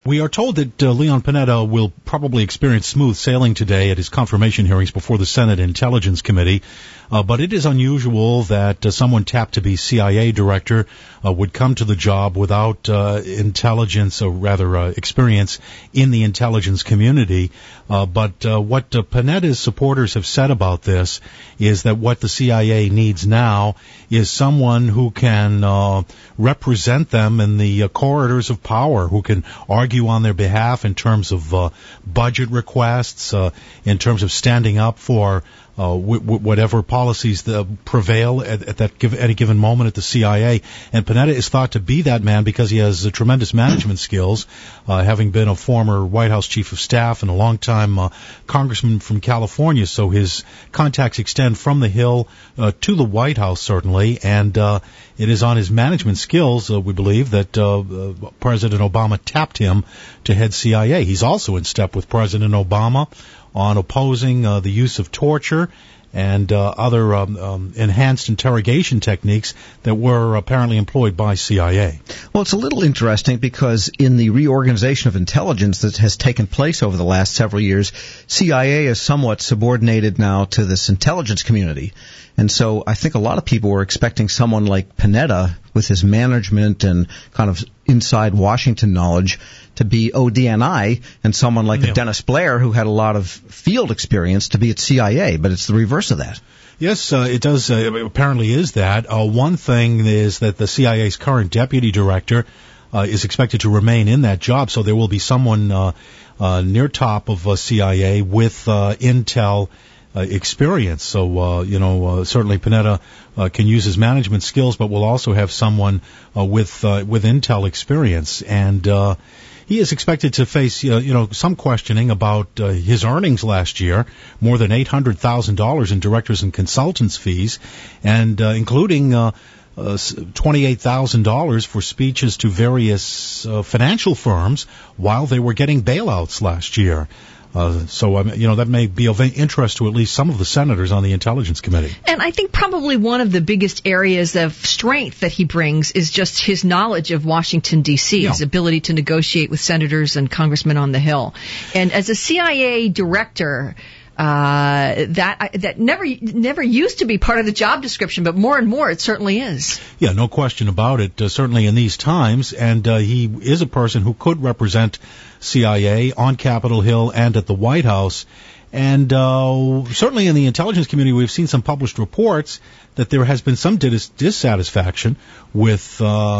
We are told that Leon Panetta will probably experience smooth sailing today at his confirmation hearings before the Senate Intelligence Committee, but it is unusual that someone tapped to be CIA director would come to the job without intelligence, or rather experience in the intelligence community. But what Panetta's supporters have said about this is that what the CIA needs now is someone who can represent them in the corridors of power, who can argue on their behalf in terms of budget requests, in terms of standing up for whatever policies prevail at any given moment at the CIA. And Panetta is thought to be that man because he has tremendous management skills, having been a former White House chief of staff and a long-time congressman from California. So his contacts extend from the Hill to the White House, certainly, and it is on his management skills, we believe, that President Obama tapped him to head CIA. He's also in step with President Obama on opposing the use of torture and other enhanced interrogation techniques that were apparently employed by CIA. Well, it's a little interesting because in the reorganization of intelligence that has taken place over the last several years, CIA is somewhat subordinated now to this intelligence community. And so I think a lot of people were expecting someone like Panetta, with his management and kind of inside Washington knowledge, to be ODNI, and someone like a Dennis Blair, who had a lot of field experience, to be at CIA. But it's the reverse of that. Yes, it does. Apparently is that. One thing is that the CIA's current deputy director is expected to remain in that job, so there will be someone near top of CIA with intel experience. So, certainly Panetta can use his management skills, but will also have someone with intel experience. And he is expected to face, some questioning about his earnings last year, more than $800,000 in directors and consultants fees, and including $28,000 for speeches to various financial firms while they were getting bailouts last year. That may be of interest to at least some of the senators on the Intelligence Committee. And I think probably one of the biggest areas of strength that he brings is just his knowledge of Washington, D.C., his ability to negotiate with senators and congressmen on the Hill. And as a CIA director, that never used to be part of the job description, but more and more it certainly is. Yeah, no question about it, certainly in these times. And he is a person who could represent CIA on Capitol Hill and at the White House. And certainly in the intelligence community, we've seen some published reports that there has been some dissatisfaction with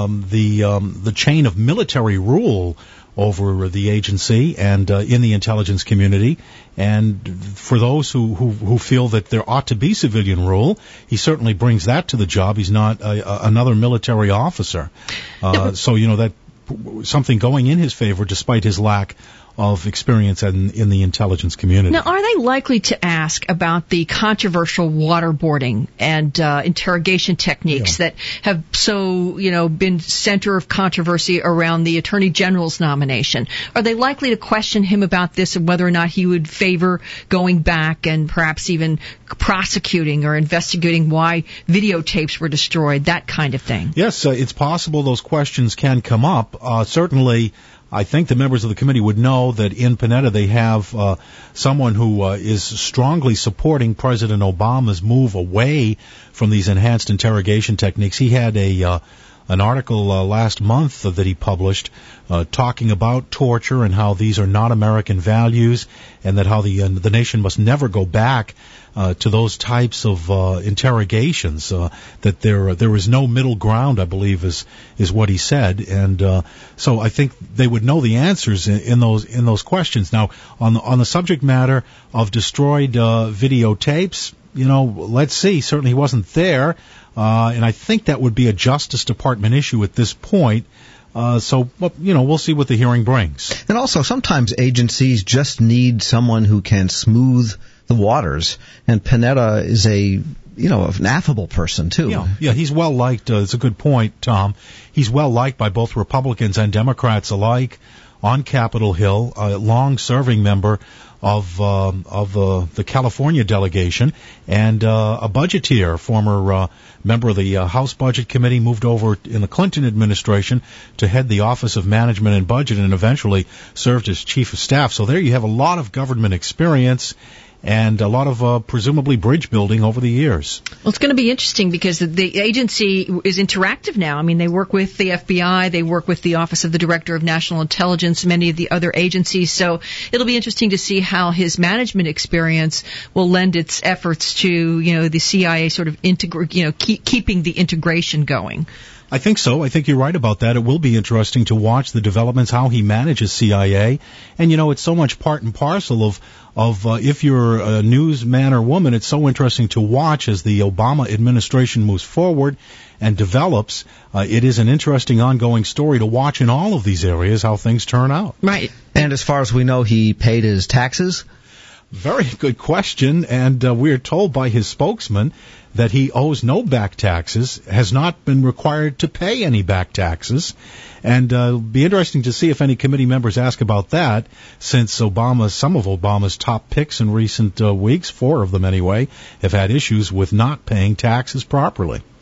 the chain of military rule over the agency and in the intelligence community. And for those who feel that there ought to be civilian rule, he certainly brings that to the job. He's not another military officer. So, that something going in his favor despite his lack of experience in the intelligence community. Now, are they likely to ask about the controversial waterboarding and interrogation techniques that have been center of controversy around the Attorney General's nomination? Are they likely to question him about this and whether or not he would favor going back and perhaps even prosecuting or investigating why videotapes were destroyed, that kind of thing? Yes, it's possible those questions can come up. Certainly, I think the members of the committee would know that in Panetta they have someone who is strongly supporting President Obama's move away from these enhanced interrogation techniques. He had an article last month that he published talking about torture and how these are not American values, and that how the nation must never go back to those types of interrogations. That there is no middle ground, I believe, is what he said. And so I think they would know the answers in those questions. Now, on the subject matter of destroyed videotapes, let's see. Certainly he wasn't there. And I think that would be a Justice Department issue at this point. We'll see what the hearing brings. And also, sometimes agencies just need someone who can smooth the waters. And Panetta is an affable person, too. Yeah, he's well liked. It's a good point, Tom. He's well liked by both Republicans and Democrats alike. on Capitol Hill, a long-serving member of the California delegation, and a budgeteer, former member of the House Budget Committee, moved over in the Clinton administration to head the Office of Management and Budget, and eventually served as Chief of Staff. So there you have a lot of government experience and a lot of presumably bridge building over the years. Well, it's going to be interesting because the agency is interactive now. I mean, they work with the FBI, they work with the Office of the Director of National Intelligence, many of the other agencies. So it'll be interesting to see how his management experience will lend its efforts to, the CIA sort of keeping the integration going. I think so. I think you're right about that. It will be interesting to watch the developments, how he manages CIA. And, it's so much part and parcel of if you're a newsman or woman, it's so interesting to watch as the Obama administration moves forward and develops. It is an interesting ongoing story to watch in all of these areas, how things turn out. Right. And as far as we know, he paid his taxes? Very good question, and we're told by his spokesman that he owes no back taxes, has not been required to pay any back taxes, and it'll be interesting to see if any committee members ask about that, since some of Obama's top picks in recent weeks, 4 of them anyway, have had issues with not paying taxes properly.